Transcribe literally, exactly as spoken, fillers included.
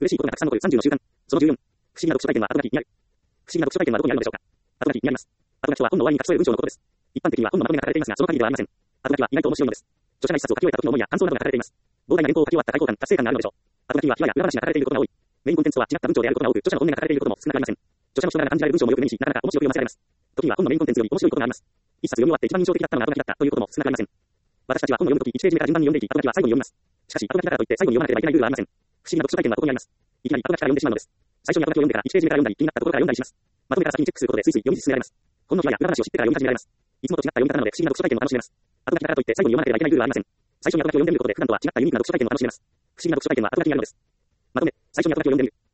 嬉しいことがたくさん残るさんじゅうの習慣。そのじゅうよん。不思議な読書体験は後書きにある。不思議な読書体験はどこにあるのでしょうか。後書きにあります。後書きとは本の終わりに書き添える文章のことです。一般的には本のまとめが書かれていますが、その限りではありません。後書きは意外と面白いのです。著者が一冊を書き終えた時の思いや感想などが書かれています。膨大な原稿を書き終わった快感、達成感があるのでしょう。後書きは秘話や裏話が書かれていることが多い。メインコンテンツとは違った文章であることが多く、著者の本音が書かれていることも少なくありません。著者の人柄が感じられる文章もよく目にし、なかなか面白く読ませられます。時には本のメインコンテンツより面白いことがあります。一冊読み終わって一番印象的だったのが後書きだったということも少なくありません。私たちは本を読むときいちページ目から順番に読んでいき、後書きは最後に読みます。しかし、後書きだからといって最後に読まなければいけないルールはありません。不思議な読書体験はここにあります。いきなり後書きから読んでしまうのです。最初に後書きを読んでからいちページ目から読んだり、気になったところから読んだりします。まとめから先にチェックすることでスイスイ読み進められます。本の秘話や裏話を知ってから読み始められます。いつもと違った読み方なので不思議な読書体験も楽しめます。後書きからといって最後に読まなければいけないルールはありません。最初に後書きを読んでみることで普段とは違ったユニークな読書体験も楽しめます。不思議な読書体験は後書きにあるのです。まとめ、最初に後書きを読んでみる。